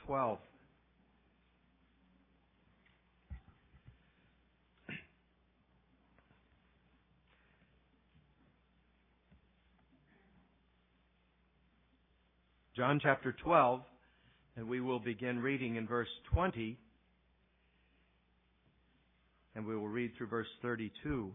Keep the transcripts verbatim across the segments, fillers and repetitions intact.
twelve. John chapter twelve, and we will begin reading in verse twenty, and we will read through verse thirty-two.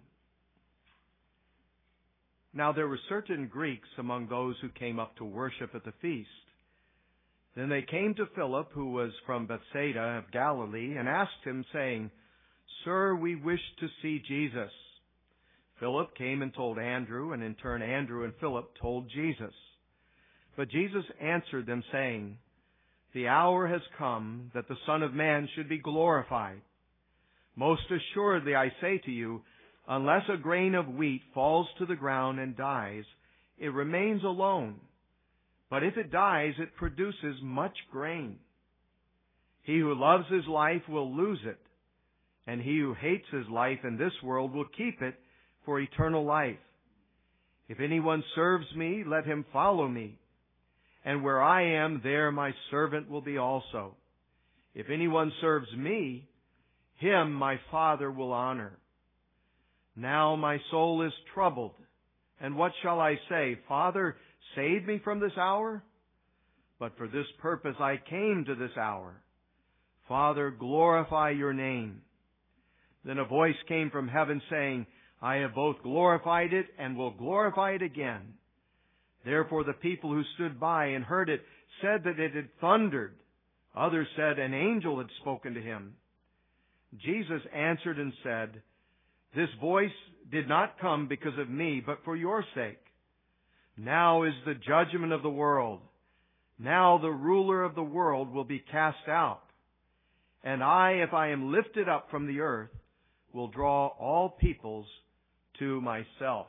Now there were certain Greeks among those who came up to worship at the feast. Then they came to Philip, who was from Bethsaida of Galilee, and asked him, saying, Sir, we wish to see Jesus. Philip came and told Andrew, and in turn Andrew and Philip told Jesus. But Jesus answered them, saying, The hour has come that the Son of Man should be glorified. Most assuredly I say to you, unless a grain of wheat falls to the ground and dies, it remains alone. But if it dies, it produces much grain. He who loves his life will lose it, and he who hates his life in this world will keep it for eternal life. If anyone serves me, let him follow me. And where I am, there my servant will be also. If anyone serves me, him my Father will honor. Now my soul is troubled. And what shall I say? Father, save me from this hour? But for this purpose I came to this hour. Father, glorify your name. Then a voice came from heaven saying, I have both glorified it and will glorify it again. Therefore the people who stood by and heard it said that it had thundered. Others said an angel had spoken to him. Jesus answered and said, This voice did not come because of me, but for your sake. Now is the judgment of the world. Now the ruler of the world will be cast out. And I, if I am lifted up from the earth, will draw all peoples to myself.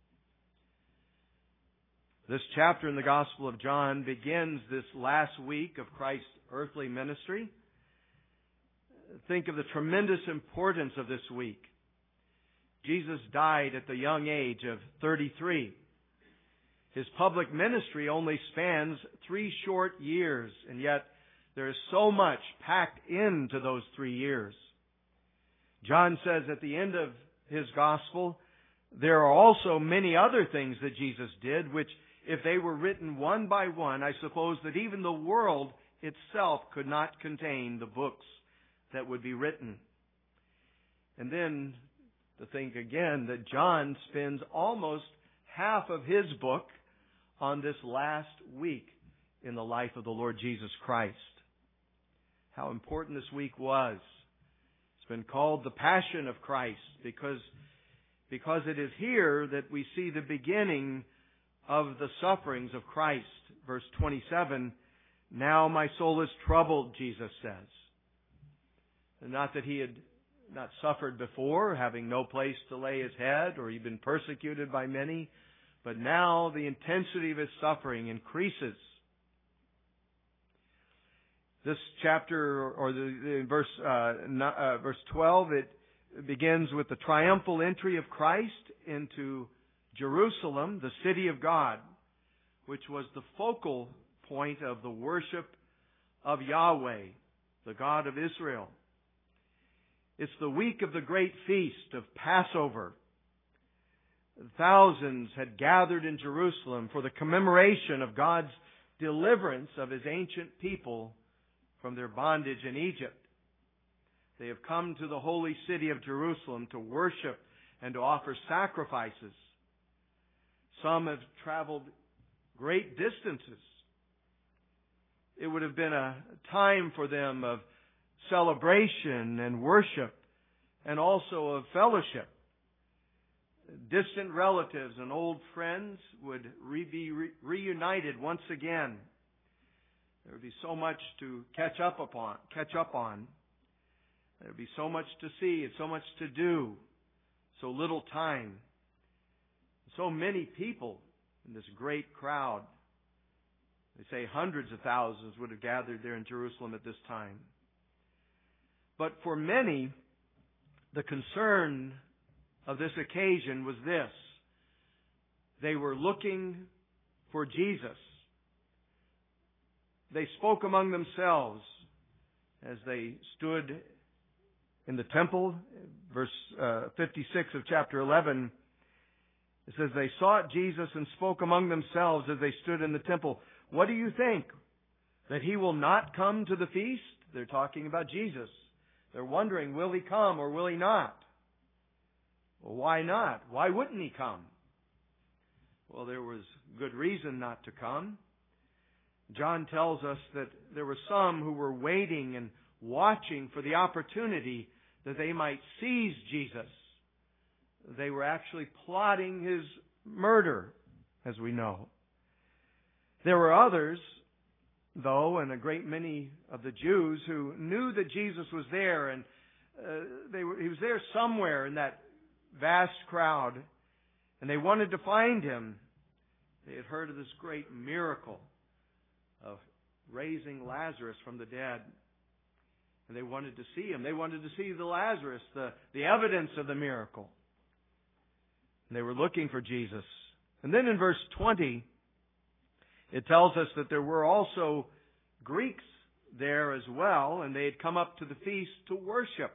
This chapter in the Gospel of John begins this last week of Christ's earthly ministry. Think of the tremendous importance of this week. Jesus died at the young age of thirty-three. His public ministry only spans three short years, and yet there is so much packed into those three years. John says at the end of his Gospel, there are also many other things that Jesus did, which if they were written one by one, I suppose that even the world itself could not contain the books that would be written. And then to think again that John spends almost half of his book on this last week in the life of the Lord Jesus Christ. How important this week was. It's been called the Passion of Christ because, because it is here that we see the beginning of the sufferings of Christ. Verse twenty-seven, Now my soul is troubled, Jesus says. And not that he had not suffered before, having no place to lay his head, or he'd been persecuted by many, but now the intensity of his suffering increases. This chapter, or the, the verse uh, uh, verse twelve, it begins with the triumphal entry of Christ into Jerusalem, the city of God, which was the focal point of the worship of Yahweh, the God of Israel. It's the week of the great feast of Passover. Thousands had gathered in Jerusalem for the commemoration of God's deliverance of His ancient people from their bondage in Egypt. They have come to the holy city of Jerusalem to worship and to offer sacrifices. Some have traveled great distances. It would have been a time for them of celebration and worship and also of fellowship. Distant relatives and old friends would re- be re- reunited once again. There would be so much to catch up upon, catch up on. There would be so much to see and so much to do, so little time. So many people in this great crowd. They say hundreds of thousands would have gathered there in Jerusalem at this time. But for many, the concern of this occasion was this. They were looking for Jesus. they spoke among themselves as they stood in the temple. Verse uh, fifty-six of chapter eleven, it says, they sought Jesus and spoke among themselves as they stood in the temple. What do you think? That he will not come to the feast? They're talking about Jesus. They're wondering, will he come or will he not? Well, why not? Why wouldn't he come? Well, there was good reason not to come. John tells us that there were some who were waiting and watching for the opportunity that they might seize Jesus. They were actually plotting his murder, as we know. There were others, though, and a great many of the Jews who knew that Jesus was there, and uh, they were, he was there somewhere in that vast crowd, and they wanted to find him. They had heard of this great miracle of raising Lazarus from the dead, and they wanted to see him. They wanted to see the Lazarus, the, the evidence of the miracle. And they were looking for Jesus. And then in verse twenty, it tells us that there were also Greeks there as well, and they had come up to the feast to worship.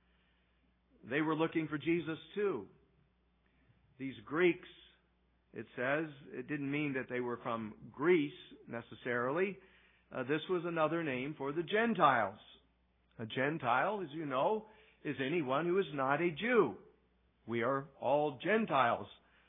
They were looking for Jesus too. These Greeks, it says, it didn't mean that they were from Greece necessarily. Uh, this was another name for the Gentiles. A Gentile, as you know, is anyone who is not a Jew. We are all Gentiles.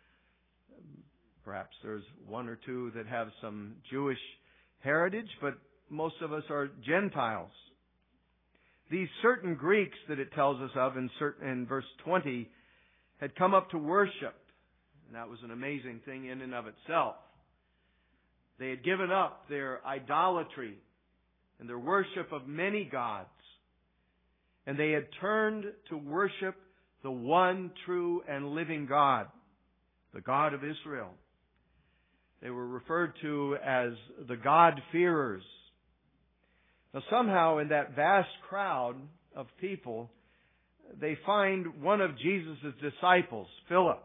Perhaps there's one or two that have some Jewish heritage, but most of us are Gentiles. These certain Greeks that it tells us of in, certain, in verse twenty had come up to worship. And that was an amazing thing in and of itself. They had given up their idolatry and their worship of many gods. And they had turned to worship the one true and living God, the God of Israel. They were referred to as the God-fearers. Now somehow in that vast crowd of people, they find one of Jesus' disciples, Philip.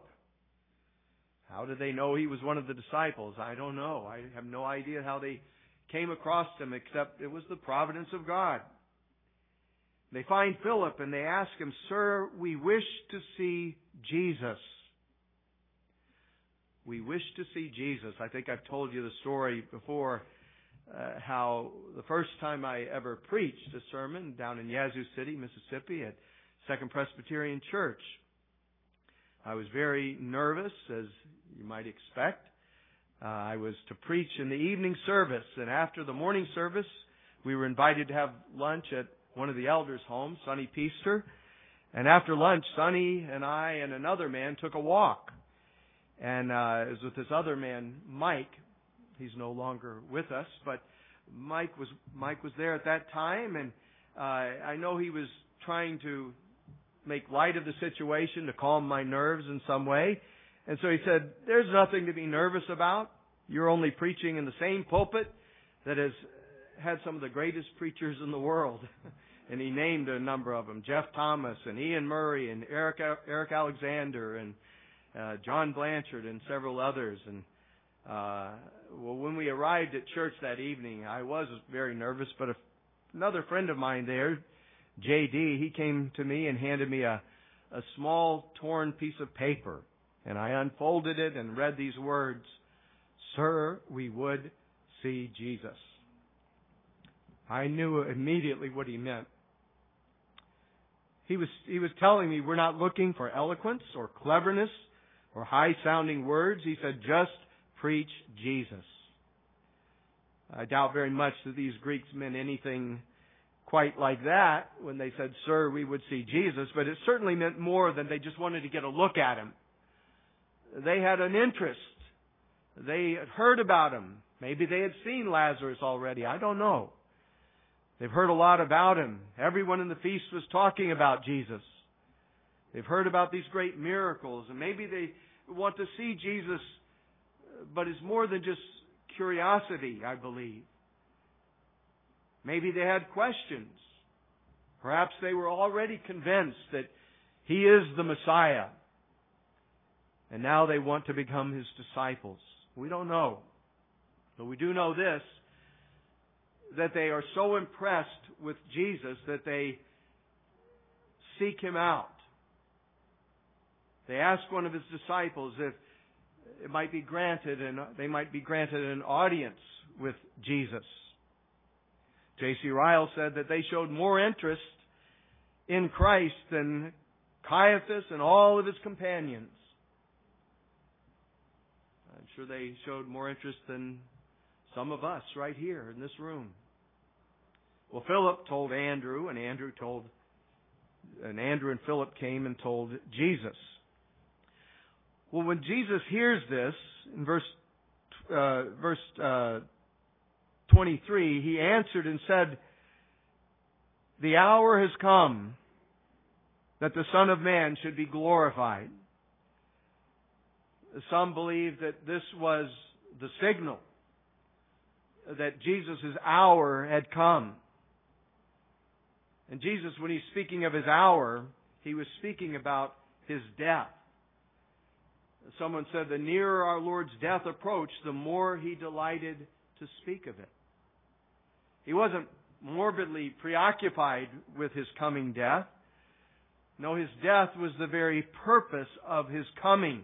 How did they know he was one of the disciples? I don't know. I have no idea how they came across him, except it was the providence of God. They find Philip and they ask him, "Sir, we wish to see Jesus." We wish to see Jesus. I think I've told you the story before, uh, how the first time I ever preached a sermon down in Yazoo City, Mississippi, at Second Presbyterian Church. I was very nervous, as you might expect. Uh, I was to preach in the evening service, and after the morning service, we were invited to have lunch at one of the elders' homes, Sonny Peaster. And after lunch, Sonny and I and another man took a walk. And uh, it was with this other man, Mike. He's no longer with us, but Mike was Mike was there at that time, and uh, I know he was trying to make light of the situation, to calm my nerves in some way. And so he said, "There's nothing to be nervous about. You're only preaching in the same pulpit that has had some of the greatest preachers in the world." And he named a number of them: Jeff Thomas and Ian Murray and Eric Eric Alexander and uh, John Blanchard and several others. And uh, well, when we arrived at church that evening, I was very nervous. But a, another friend of mine there, J D, he came to me and handed me a a small torn piece of paper, and I unfolded it and read these words: "Sir, we would see Jesus." I knew immediately what he meant. He was, he was telling me we're not looking for eloquence or cleverness or high-sounding words. He said, just preach Jesus. I doubt very much that these Greeks meant anything quite like that when they said, "Sir, we would see Jesus," but it certainly meant more than they just wanted to get a look at him. They had an interest. They had heard about him. Maybe they had seen Lazarus already. I don't know. They've heard a lot about him. Everyone in the feast was talking about Jesus. They've heard about these great miracles, and maybe they want to see Jesus, but it's more than just curiosity, I believe. Maybe they had questions. Perhaps they were already convinced that he is the Messiah, and now they want to become his disciples. We don't know. But we do know this. that they are so impressed with Jesus that they seek Him out. They ask one of His disciples if it might be granted, and they might be granted an audience with Jesus. J C Ryle said that they showed more interest in Christ than Caiaphas and all of his companions. I'm sure they showed more interest than some of us right here in this room. Well, Philip told Andrew, and Andrew told, and Andrew and Philip came and told Jesus. Well, when Jesus hears this, in verse uh, verse uh, twenty-three, He answered and said, "The hour has come that the Son of Man should be glorified." Some believe that this was the signal that Jesus' hour had come. And Jesus, when He's speaking of His hour, He was speaking about His death. Someone said the nearer our Lord's death approached, the more He delighted to speak of it. He wasn't morbidly preoccupied with His coming death. No, His death was the very purpose of His coming.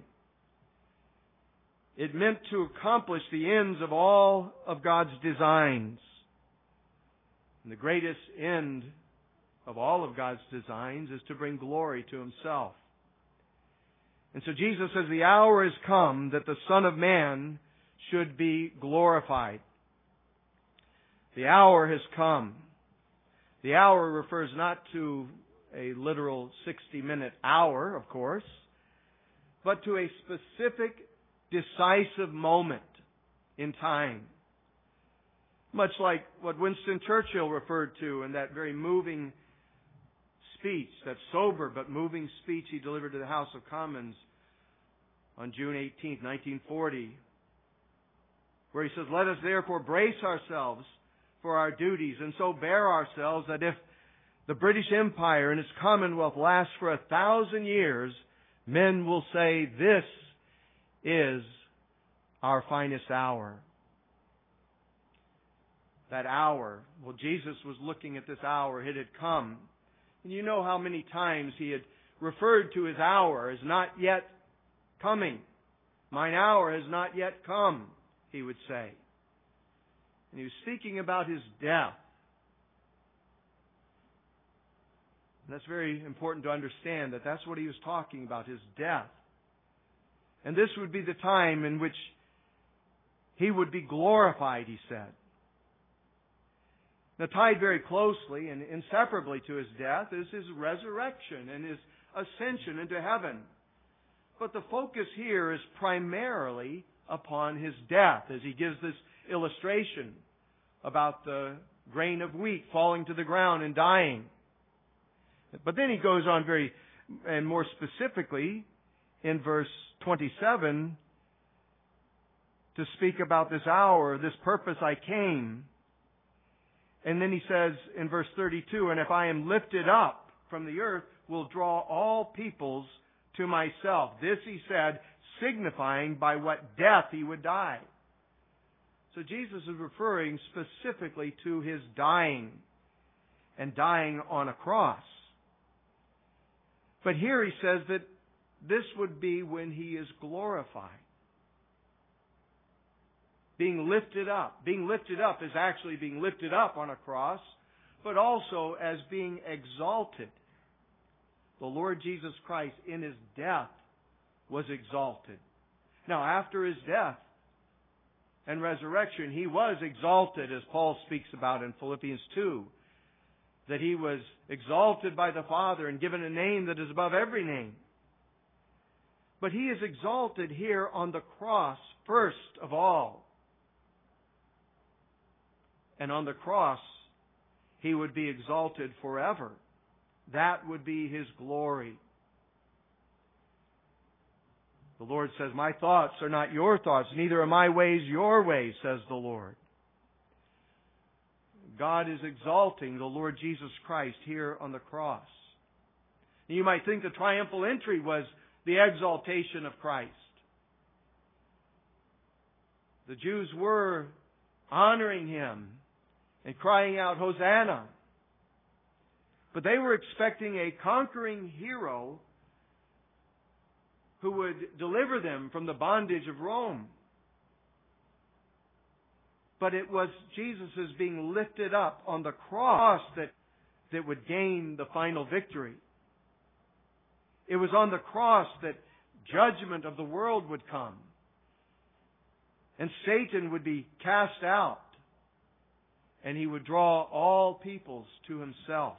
It meant to accomplish the ends of all of God's designs. And the greatest end of all of God's designs is to bring glory to Himself. And so Jesus says the hour has come that the Son of Man should be glorified. The hour has come. The hour refers not to a literal sixty-minute hour, of course, but to a specific, decisive moment in time. Much like what Winston Churchill referred to in that very moving speech, that sober but moving speech he delivered to the House of Commons on June eighteenth, nineteen forty, where he says, "Let us therefore brace ourselves for our duties, and so bear ourselves that if the British Empire and its Commonwealth lasts for a thousand years, men will say, this is our finest hour." That hour, well, Jesus was looking at this hour. It had come. And you know how many times He had referred to His hour as not yet coming. "Mine hour has not yet come," He would say. And He was speaking about His death. And that's very important to understand, that that's what He was talking about, His death. And this would be the time in which He would be glorified, He said. Now, tied very closely and inseparably to His death is His resurrection and His ascension into heaven. But the focus here is primarily upon His death, as He gives this illustration about the grain of wheat falling to the ground and dying. But then He goes on very, and more specifically, in verse twenty-seven, to speak about this hour, this purpose I came. And then He says in verse thirty-two, "And if I am lifted up from the earth, will draw all peoples to myself." This He said, signifying by what death He would die. So Jesus is referring specifically to His dying, and dying on a cross. But here He says that this would be when He is glorified. Being lifted up. Being lifted up is actually being lifted up on a cross, but also as being exalted. The Lord Jesus Christ in His death was exalted. Now, after His death and resurrection, He was exalted, as Paul speaks about in Philippians two. That He was exalted by the Father and given a name that is above every name. But He is exalted here on the cross first of all. And on the cross, He would be exalted forever. That would be His glory. The Lord says, "My thoughts are not your thoughts, neither are my ways your ways," says the Lord. God is exalting the Lord Jesus Christ here on the cross. You might think the triumphal entry was the exaltation of Christ. The Jews were honoring Him and crying out, Hosanna. But they were expecting a conquering hero who would deliver them from the bondage of Rome. But it was Jesus' being lifted up on the cross that, that would gain the final victory. It was on the cross that judgment of the world would come. And Satan would be cast out. And he would draw all peoples to himself.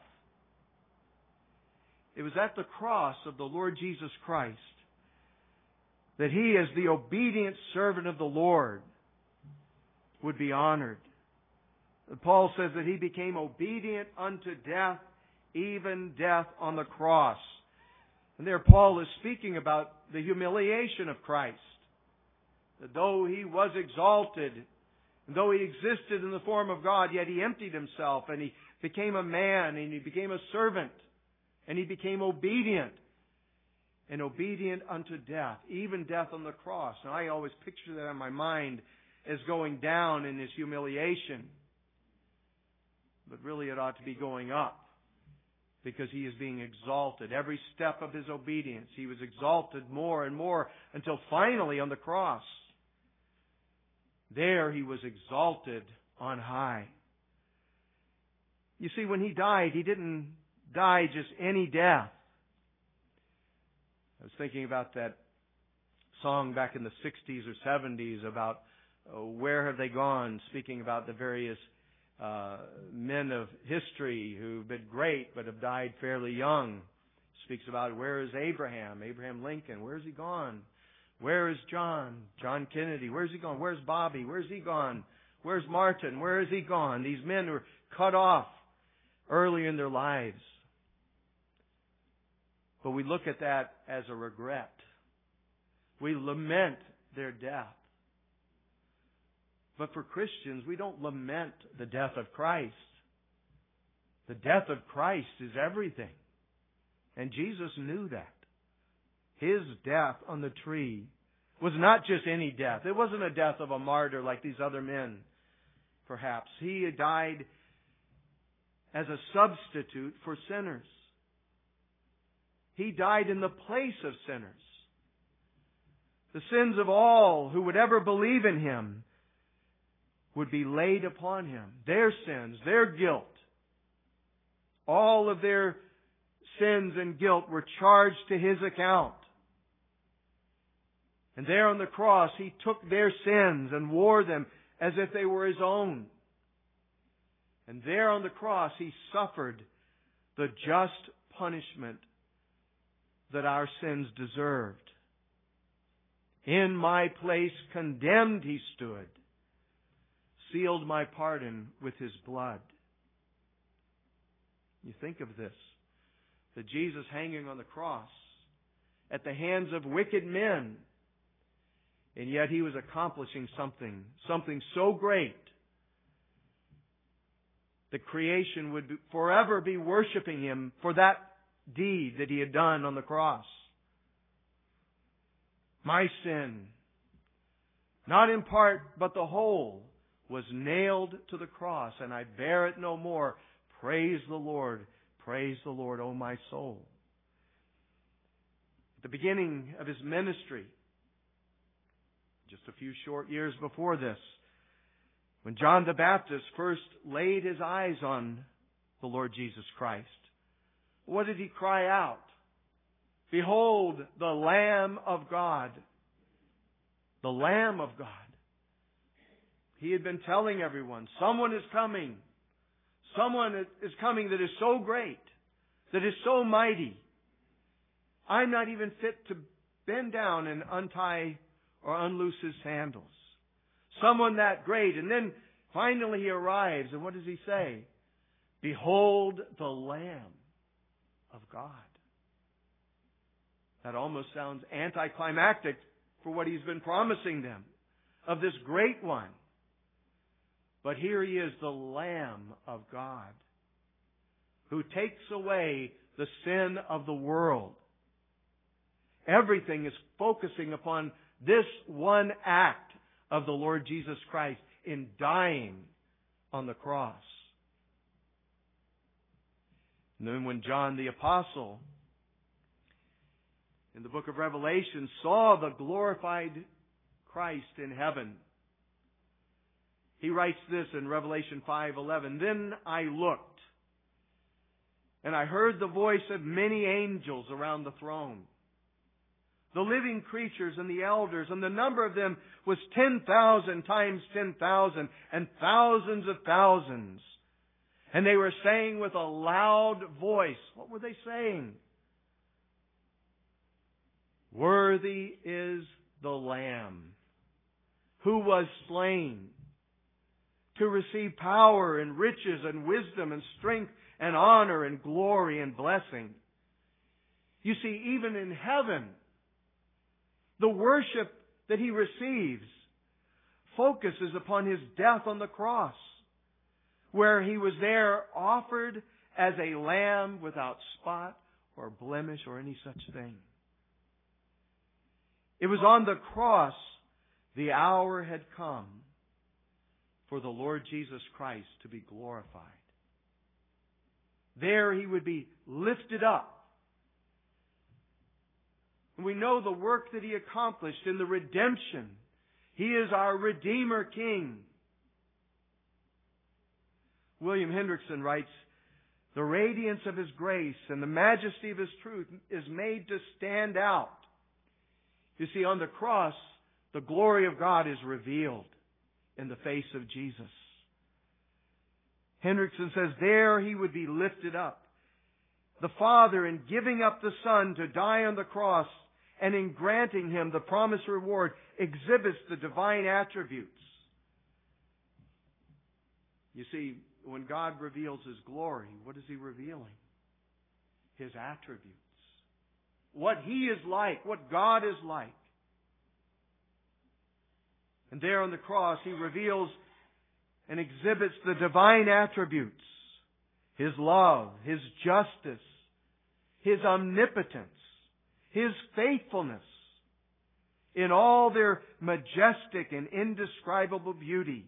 It was at the cross of the Lord Jesus Christ that he, as the obedient servant of the Lord, would be honored. Paul says that he became obedient unto death, even death on the cross. And there Paul is speaking about the humiliation of Christ. That though he was exalted, and though he existed in the form of God, yet he emptied himself and he became a man and he became a servant and he became obedient. And obedient unto death, even death on the cross. And I always picture that in my mind as going down in his humiliation. But really it ought to be going up, because he is being exalted. Every step of his obedience, he was exalted more and more until finally on the cross, there he was exalted on high. You see, when he died, he didn't die just any death. I was thinking about that song back in the sixties or seventies about uh, where have they gone, speaking about the various uh, men of history who've been great but have died fairly young. Speaks about where is Abraham, Abraham Lincoln, where's he gone? Where is John, John Kennedy, where's he gone? Where's Bobby, where's he gone? Where's Martin, where is he gone? These men were cut off early in their lives. But we look at that as a regret. We lament their death. But for Christians, we don't lament the death of Christ. The death of Christ is everything. And Jesus knew that. His death on the tree was not just any death. It wasn't a death of a martyr like these other men, perhaps. He died as a substitute for sinners. He died in the place of sinners. The sins of all who would ever believe in Him would be laid upon Him. Their sins, their guilt, all of their sins and guilt were charged to His account. And there on the cross, He took their sins and wore them as if they were His own. And there on the cross, He suffered the just punishment that our sins deserved. In my place condemned He stood, sealed my pardon with His blood. You think of this, that Jesus hanging on the cross at the hands of wicked men, and yet He was accomplishing something, something so great that creation would forever be worshiping Him for that deed that He had done on the cross. My sin, not in part but the whole, was nailed to the cross, and I bear it no more. Praise the Lord. Praise the Lord, O my soul. At the beginning of His ministry, just a few short years before this, when John the Baptist first laid his eyes on the Lord Jesus Christ, what did he cry out? Behold, the Lamb of God. The Lamb of God. He had been telling everyone, someone is coming. Someone is coming that is so great, that is so mighty. I'm not even fit to bend down and untie or unloose His sandals. Someone that great. And then finally He arrives, and what does He say? Behold, the Lamb of God. That almost sounds anticlimactic for what He's been promising them, of this great one. But here He is, the Lamb of God, who takes away the sin of the world. Everything is focusing upon this one act of the Lord Jesus Christ in dying on the cross. And then when John the Apostle in the book of Revelation saw the glorified Christ in heaven, he writes this in Revelation five eleven, "Then I looked, and I heard the voice of many angels around the throne, the living creatures and the elders, and the number of them was ten thousand times ten thousand, and thousands of thousands. And they were saying with a loud voice," what were they saying? "Worthy is the Lamb who was slain to receive power and riches and wisdom and strength and honor and glory and blessing." You see, even in heaven, the worship that He receives focuses upon His death on the cross, where He was there offered as a lamb without spot or blemish or any such thing. It was on the cross the hour had come for the Lord Jesus Christ to be glorified. There He would be lifted up. And we know the work that He accomplished in the redemption. He is our Redeemer King. William Hendrickson writes, "The radiance of His grace and the majesty of His truth is made to stand out." You see, on the cross, the glory of God is revealed in the face of Jesus. Hendrickson says, there He would be lifted up. The Father, in giving up the Son to die on the cross and in granting Him the promised reward, exhibits the divine attributes. You see, when God reveals His glory, what is He revealing? His attributes. What He is like, what God is like. And there on the cross, He reveals and exhibits the divine attributes. His love, His justice, His omnipotence, His faithfulness, in all their majestic and indescribable beauty.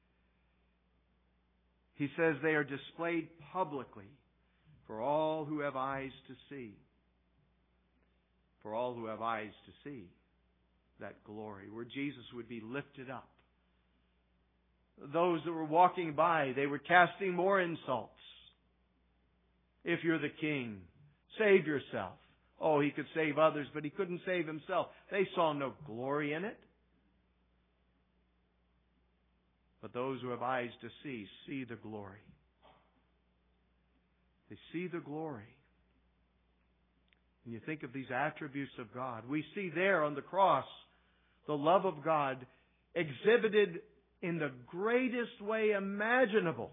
He says they are displayed publicly for all who have eyes to see. For all who have eyes to see that glory, where Jesus would be lifted up. Those that were walking by, they were casting more insults. If you're the King, save yourself. Oh, He could save others, but He couldn't save Himself. They saw no glory in it. But those who have eyes to see, see the glory. They see the glory. When you think of these attributes of God, we see there on the cross the love of God exhibited in the greatest way imaginable,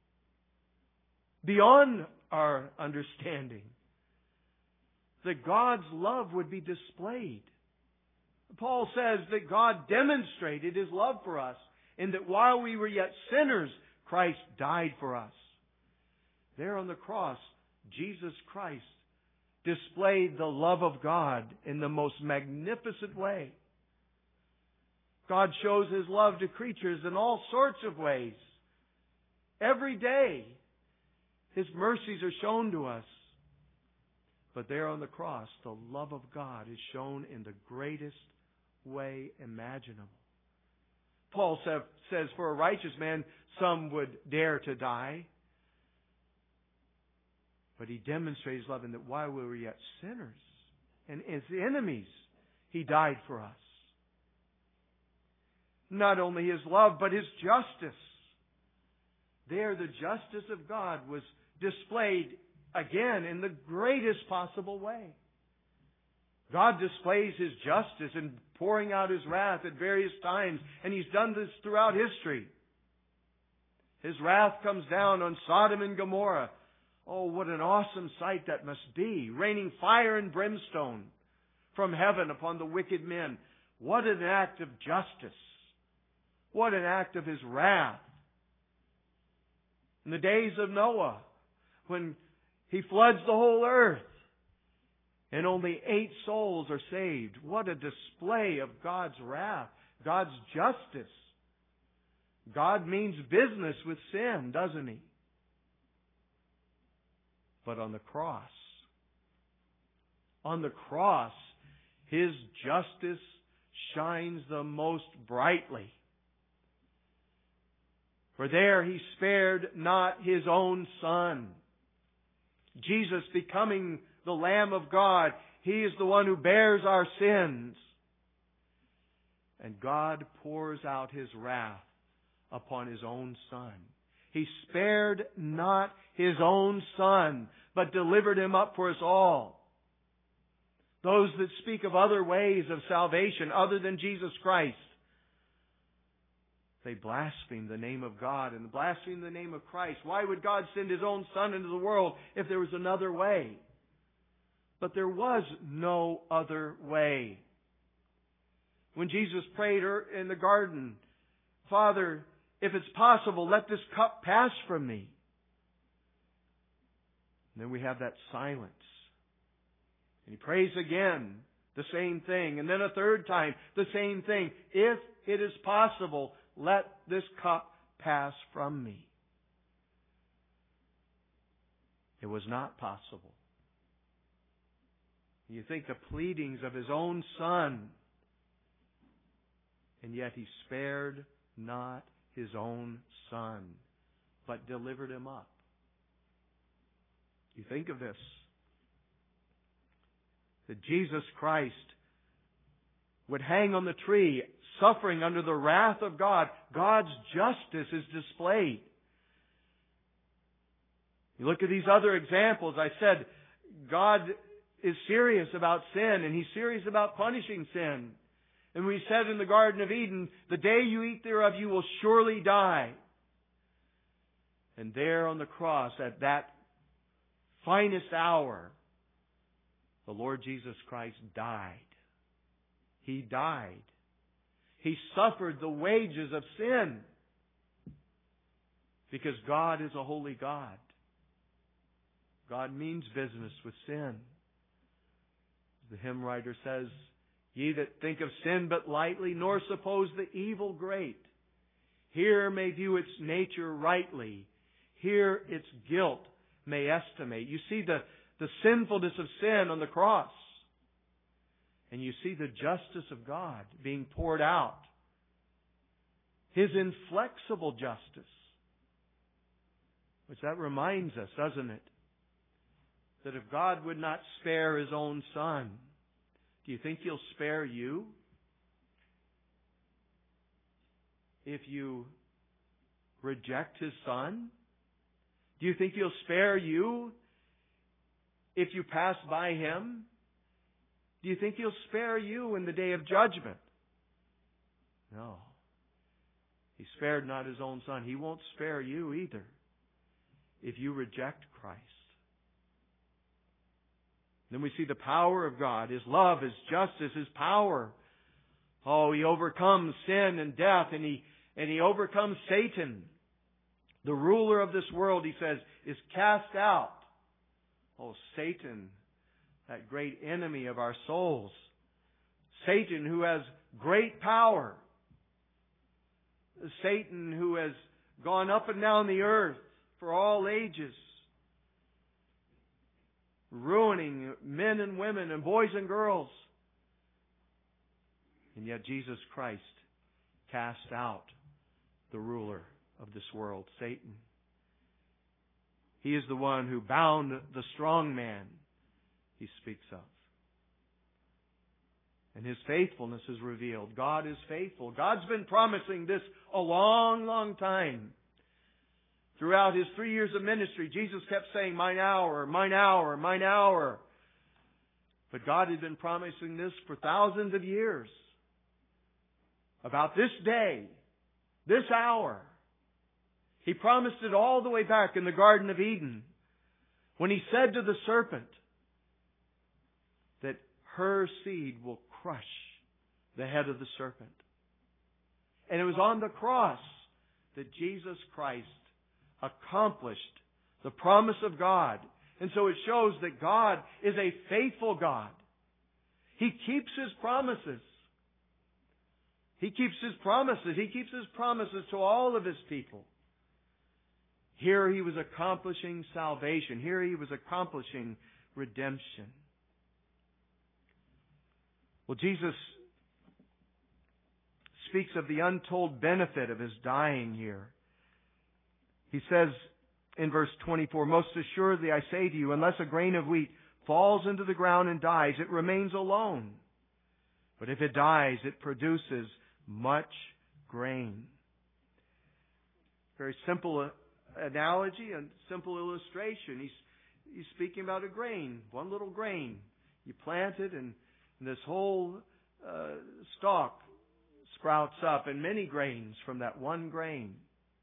beyond our understanding. That God's love would be displayed. Paul says that God demonstrated His love for us, in that while we were yet sinners, Christ died for us. There on the cross, Jesus Christ displayed the love of God in the most magnificent way. God shows His love to creatures in all sorts of ways. Every day, His mercies are shown to us. But there on the cross, the love of God is shown in the greatest way imaginable. Paul says, for a righteous man, some would dare to die. But He demonstrates love in that while we were yet sinners and as enemies, He died for us. Not only His love, but His justice. There, the justice of God was displayed again in the greatest possible way. God displays His justice in pouring out His wrath at various times, and He's done this throughout history. His wrath comes down on Sodom and Gomorrah. Oh, what an awesome sight that must be, raining fire and brimstone from heaven upon the wicked men. What an act of justice. What an act of His wrath. In the days of Noah, when He floods the whole earth, and only eight souls are saved. What a display of God's wrath, God's justice. God means business with sin, doesn't He? But on the cross, on the cross, His justice shines the most brightly. For there He spared not His own Son. Jesus becoming the Lamb of God, He is the one who bears our sins. And God pours out His wrath upon His own Son. He spared not His own Son, but delivered Him up for us all. Those that speak of other ways of salvation other than Jesus Christ, they blaspheme the name of God and blaspheme the name of Christ. Why would God send His own Son into the world if there was another way? But there was no other way. When Jesus prayed in the garden, Father, if it's possible, let this cup pass from me. And then we have that silence. And He prays again, the same thing. And then a third time, the same thing. If it is possible, let this cup pass from me. It was not possible. You think the pleadings of His own Son, and yet He spared not His own Son, but delivered Him up. You think of this. That Jesus Christ would hang on the tree, suffering under the wrath of God. God's justice is displayed. You look at these other examples. I said, God is serious about sin, and He's serious about punishing sin. And we said in the Garden of Eden, the day you eat thereof, you will surely die. And there on the cross, at that finest hour, the Lord Jesus Christ died. He died. He suffered the wages of sin. Because God is a holy God. God means business with sin. The hymn writer says, ye that think of sin but lightly, nor suppose the evil great, here may view its nature rightly, here its guilt may estimate. You see the, the sinfulness of sin on the cross. And you see the justice of God being poured out. His inflexible justice. Which that reminds us, doesn't it? That if God would not spare His own Son, do you think He'll spare you? If you reject His Son? Do you think He'll spare you if you pass by Him? Do you think He'll spare you in the day of judgment? No. He spared not His own Son. He won't spare you either if you reject Christ. Then we see the power of God, His love, His justice, His power. Oh, He overcomes sin and death, and He and He overcomes Satan. The ruler of this world, He says, is cast out. Oh, Satan, that great enemy of our souls. Satan, who has great power. Satan, who has gone up and down the earth for all ages, ruining men and women and boys and girls. And yet Jesus Christ cast out the ruler of this world, Satan. He is the one who bound the strong man He speaks of. And His faithfulness is revealed. God is faithful. God's been promising this a long, long time. Throughout His three years of ministry, Jesus kept saying, mine hour, mine hour, mine hour. But God had been promising this for thousands of years. About this day, this hour. He promised it all the way back in the Garden of Eden, when He said to the serpent that her seed will crush the head of the serpent. And it was on the cross that Jesus Christ accomplished the promise of God. And so it shows that God is a faithful God. He keeps His promises. He keeps His promises. He keeps His promises to all of His people. Here He was accomplishing salvation. Here He was accomplishing redemption. Well, Jesus speaks of the untold benefit of His dying here. He says in verse twenty-four, "Most assuredly I say to you, unless a grain of wheat falls into the ground and dies, it remains alone. But if it dies, it produces much grain." Very simple analogy and simple illustration. He's, he's speaking about a grain, one little grain. You plant it and this whole uh, stalk sprouts up, and many grains from that one grain.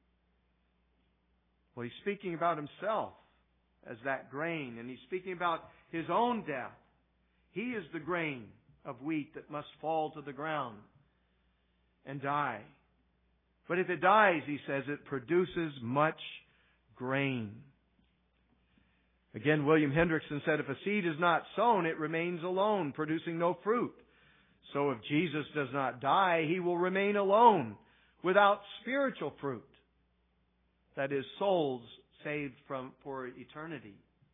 Well, He's speaking about Himself as that grain, and He's speaking about His own death. He is the grain of wheat that must fall to the ground and die. But if it dies, He says, it produces much grain. Again, William Hendrickson said, if a seed is not sown, it remains alone, producing no fruit. So if Jesus does not die, He will remain alone, without spiritual fruit. That is, souls saved from for eternity.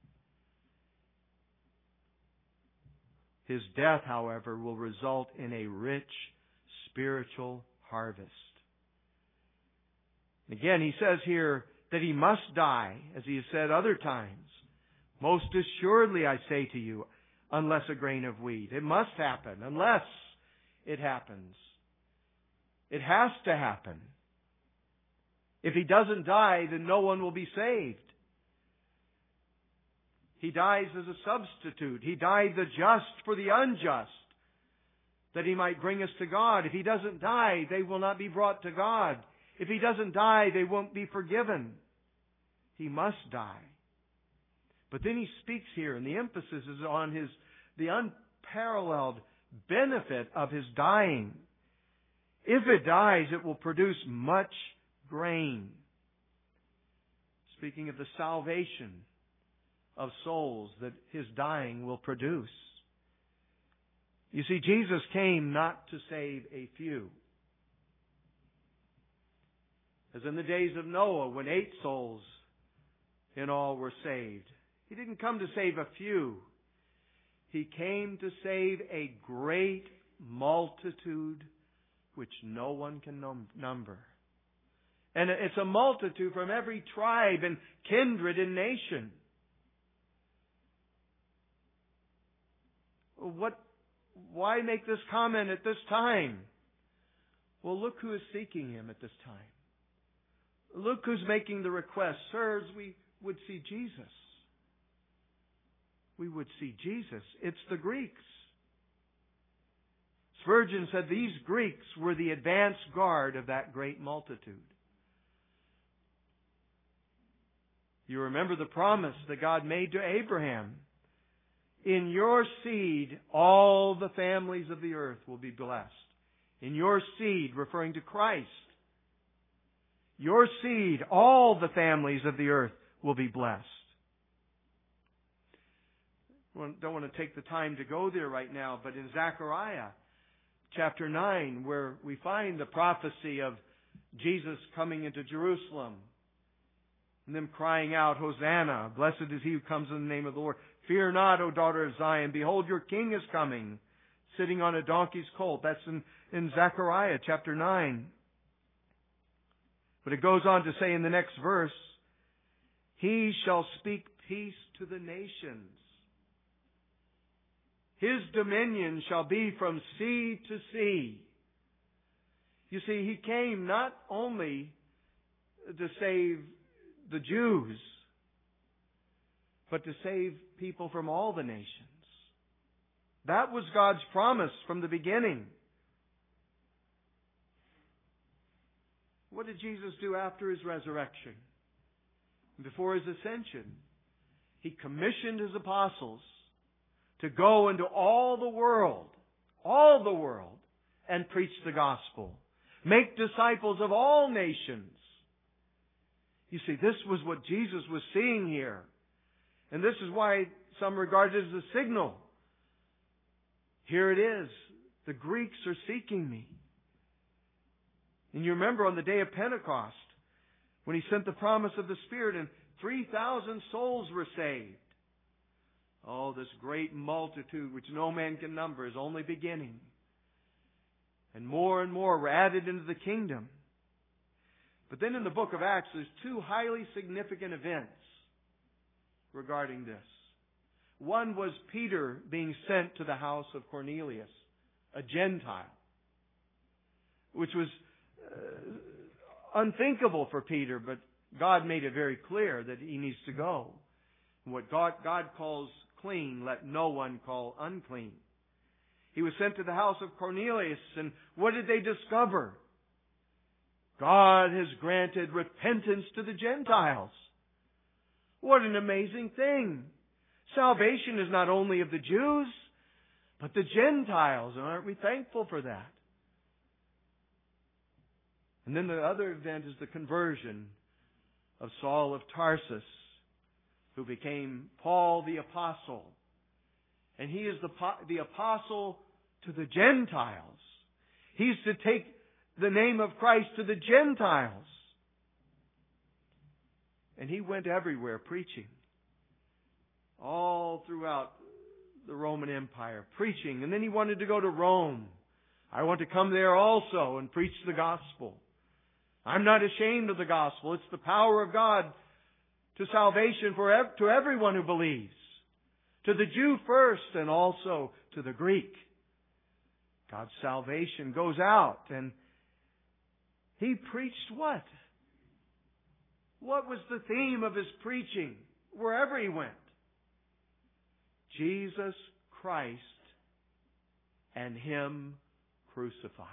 His death, however, will result in a rich spiritual harvest. Again, He says here that He must die, as He has said other times. Most assuredly, I say to you, unless a grain of wheat. It must happen, unless it happens. It has to happen. If He doesn't die, then no one will be saved. He dies as a substitute. He died the just for the unjust, that He might bring us to God. If He doesn't die, they will not be brought to God. If He doesn't die, they won't be forgiven. He must die. But then He speaks here, and the emphasis is on His the unparalleled benefit of His dying. If it dies, it will produce much grain. Speaking of the salvation of souls that His dying will produce. You see, Jesus came not to save a few. As in the days of Noah, when eight souls in all were saved. He didn't come to save a few. He came to save a great multitude which no one can num- number. And it's a multitude from every tribe and kindred and nation. What, why make this comment at this time? Well, look who is seeking Him at this time. Look who's making the request. Sirs, we would see Jesus. We would see Jesus. It's the Greeks. Spurgeon said these Greeks were the advance guard of that great multitude. You remember the promise that God made to Abraham. In your seed, all the families of the earth will be blessed. In your seed, referring to Christ. Your seed, all the families of the earth will be blessed. I don't want to take the time to go there right now, but in Zechariah chapter nine, where we find the prophecy of Jesus coming into Jerusalem, and them crying out, Hosanna, blessed is He who comes in the name of the Lord. Fear not, O daughter of Zion, behold, your King is coming, sitting on a donkey's colt. That's in, in Zechariah chapter nine. But it goes on to say in the next verse, He shall speak peace to the nations. His dominion shall be from sea to sea. You see, He came not only to save the Jews, but to save people from all the nations. That was God's promise from the beginning. What did Jesus do after His resurrection? Before His ascension, He commissioned His apostles to go into all the world, all the world, and preach the gospel. Make disciples of all nations. You see, this was what Jesus was seeing here. And this is why some regard it as a signal. Here it is. The Greeks are seeking me. And you remember on the day of Pentecost, when He sent the promise of the Spirit and three thousand souls were saved. Oh, this great multitude which no man can number is only beginning. And more and more were added into the kingdom. But then in the book of Acts, there's two highly significant events regarding this. One was Peter being sent to the house of Cornelius, a Gentile, which was uh, unthinkable for Peter, but God made it very clear that he needs to go. What God, God calls clean, let no one call unclean. He was sent to the house of Cornelius, and what did they discover? God has granted repentance to the Gentiles. What an amazing thing. Salvation is not only of the Jews, but the Gentiles. And aren't we thankful for that? And then the other event is the conversion of Saul of Tarsus, who became Paul the Apostle. And he is the, the apostle to the Gentiles. He's to take the name of Christ to the Gentiles. And he went everywhere preaching. All throughout the Roman Empire, preaching. And then he wanted to go to Rome. I want to come there also and preach the gospel. I'm not ashamed of the gospel. It's the power of God to salvation for ev- to everyone who believes. To the Jew first and also to the Greek. God's salvation goes out, and he preached what? What was the theme of his preaching wherever he went? Jesus Christ and Him crucified.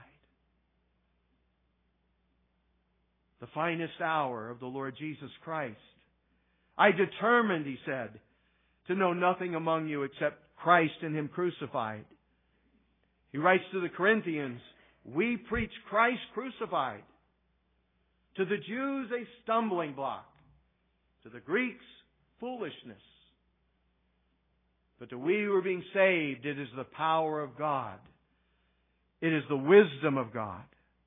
The finest hour of the Lord Jesus Christ. I determined, he said, to know nothing among you except Christ and Him crucified. He writes to the Corinthians, we preach Christ crucified. To the Jews, a stumbling block. To the Greeks, foolishness. But to we who are being saved, it is the power of God. It is the wisdom of God.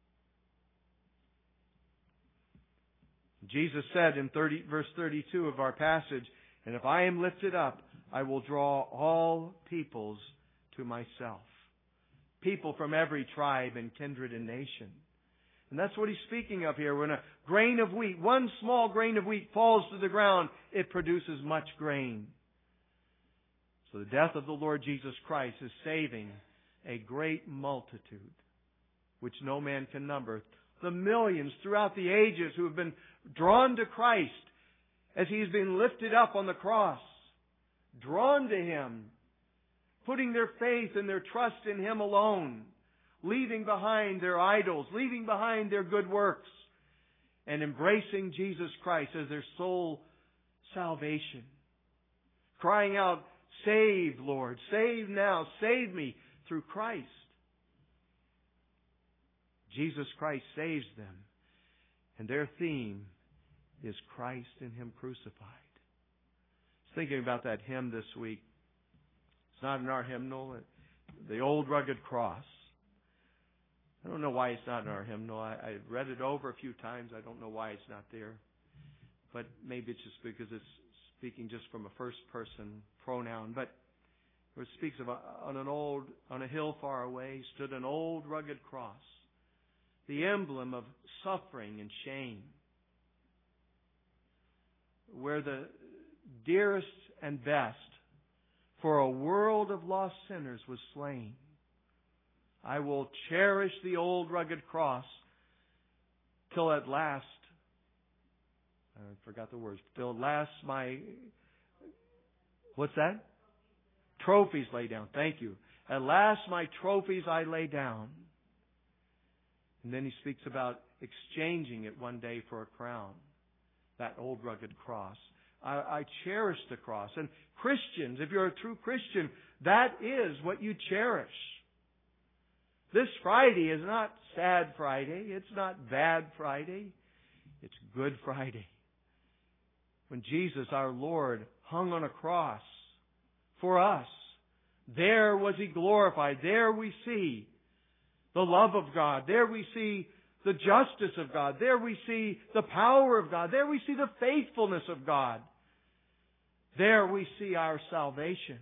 Jesus said in thirty, verse thirty-two of our passage, and if I am lifted up, I will draw all peoples to myself. People from every tribe and kindred and nation. And that's what he's speaking of here. When a grain of wheat, one small grain of wheat falls to the ground, it produces much grain. So the death of the Lord Jesus Christ is saving a great multitude, which no man can number. The millions throughout the ages who have been drawn to Christ as He's been lifted up on the cross, drawn to Him, putting their faith and their trust in Him alone, leaving behind their idols, leaving behind their good works, and embracing Jesus Christ as their sole salvation. Crying out, save, Lord, save now, save me through Christ. Jesus Christ saves them. And their theme is Christ and Him crucified. I was thinking about that hymn this week. It's not in our hymnal. The Old Rugged Cross. I don't know why it's not in our hymnal. I, I read it over a few times. I don't know why it's not there. But maybe it's just because it's speaking just from a first person pronoun. But it speaks of a, on an old, on a hill far away stood an old rugged cross, the emblem of suffering and shame, where the dearest and best for a world of lost sinners was slain. I will cherish the old rugged cross till at last, I forgot the words, till at last my, what's that? Trophies lay down. Thank you. At last my trophies I lay down. And then he speaks about exchanging it one day for a crown. That old rugged cross. I, I cherish the cross. And Christians, if you're a true Christian, that is what you cherish. This Friday is not Sad Friday. It's not Bad Friday. It's Good Friday. When Jesus, our Lord, hung on a cross for us. There was He glorified. There we see the love of God. There we see the justice of God. There we see the power of God. There we see the faithfulness of God. There we see our salvation.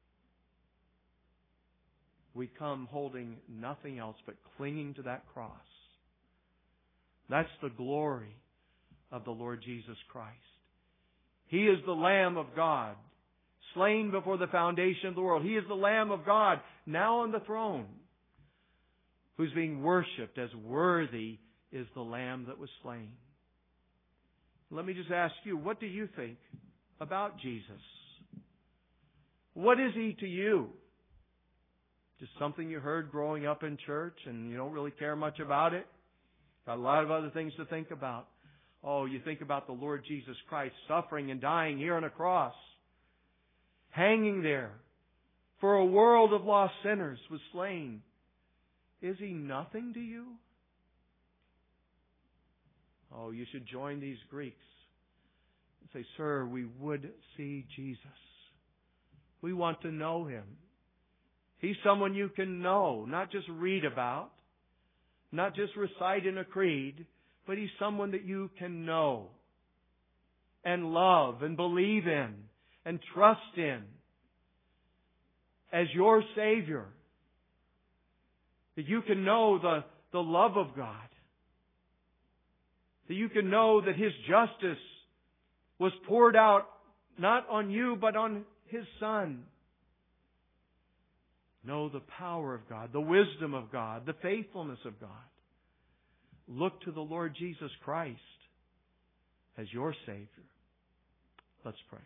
We come holding nothing else but clinging to that cross. That's the glory of the Lord Jesus Christ. He is the Lamb of God, slain before the foundation of the world. He is the Lamb of God, now on the throne, who's being worshipped as worthy is the Lamb that was slain. Let me just ask you, what do you think about Jesus? What is He to you? Just something you heard growing up in church and you don't really care much about it? Got a lot of other things to think about. Oh, you think about the Lord Jesus Christ suffering and dying here on a cross, hanging there for a world of lost sinners, was slain. Is He nothing to you? Oh, you should join these Greeks and say, Sir, we would see Jesus. We want to know Him. He's someone you can know, not just read about, not just recite in a creed, but He's someone that you can know and love and believe in and trust in as your Savior. That you can know the, the love of God. That you can know that His justice was poured out not on you but on His Son. Know the power of God, the wisdom of God, the faithfulness of God. Look to the Lord Jesus Christ as your Savior. Let's pray.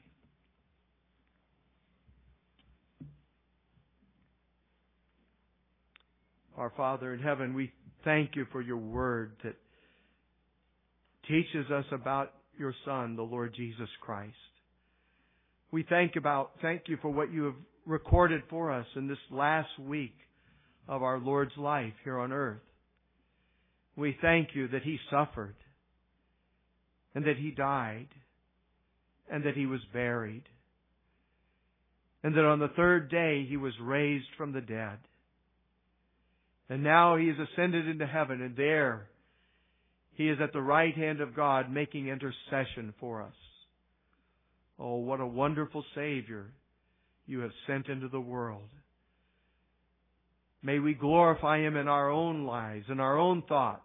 Our Father in heaven, we thank You for Your Word that teaches us about Your Son, the Lord Jesus Christ. We thank about thank You for what You have recorded for us in this last week of our Lord's life here on earth. We thank You that He suffered, and that He died, and that He was buried, and that on the third day He was raised from the dead. And now He is ascended into heaven, and there He is at the right hand of God making intercession for us. Oh, what a wonderful Savior You have sent into the world. May we glorify Him in our own lives, in our own thoughts,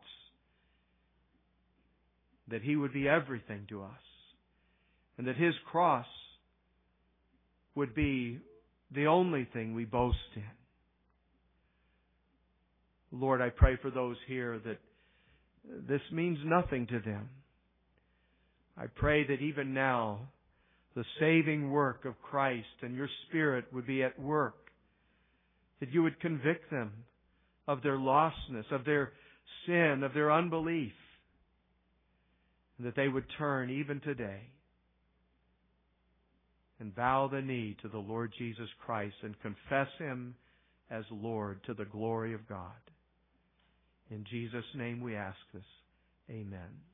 that He would be everything to us, and that His cross would be the only thing we boast in. Lord, I pray for those here that this means nothing to them. I pray that even now the saving work of Christ and Your Spirit would be at work, that You would convict them of their lostness, of their sin, of their unbelief, and that they would turn even today and bow the knee to the Lord Jesus Christ and confess Him as Lord to the glory of God. In Jesus' name we ask this. Amen.